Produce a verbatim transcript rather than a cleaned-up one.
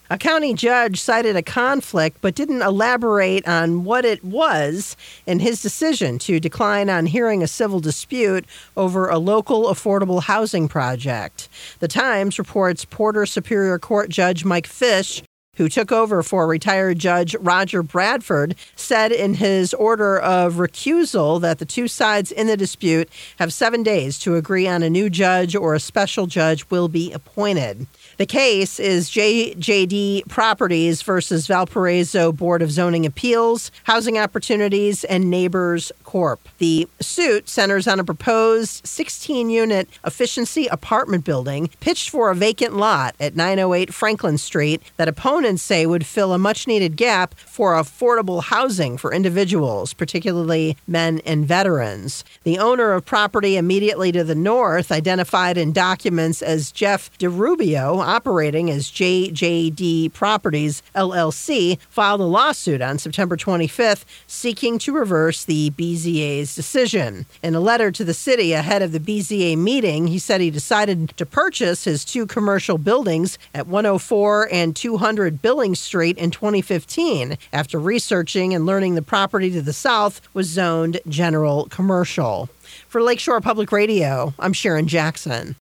A county judge cited a conflict but didn't elaborate on what it was in his decision to decline on hearing a civil dispute over a local affordable housing project. The Times reports Porter Superior Court Judge Mike Fish, who took over for retired Judge Roger Bradford, said in his order of recusal that the two sides in the dispute have seven days to agree on a new judge or a special judge will be appointed. The case is J J D Properties versus Valparaiso Board of Zoning Appeals, Housing Opportunities, and Neighbors Corp. The suit centers on a proposed sixteen-unit efficiency apartment building pitched for a vacant lot at nine oh eight Franklin Street that opponents say would fill a much-needed gap for affordable housing for individuals, particularly men and veterans. The owner of property immediately to the north, identified in documents as Jeff DeRubio, operating as J J D Properties, L L C, filed a lawsuit on September twenty-fifth seeking to reverse the B Z A's decision. In a letter to the city ahead of the B Z A meeting, he said he decided to purchase his two commercial buildings at one oh four and two hundred Billings Street in twenty fifteen after researching and learning the property to the south was zoned general commercial. For Lakeshore Public Radio, I'm Sharon Jackson.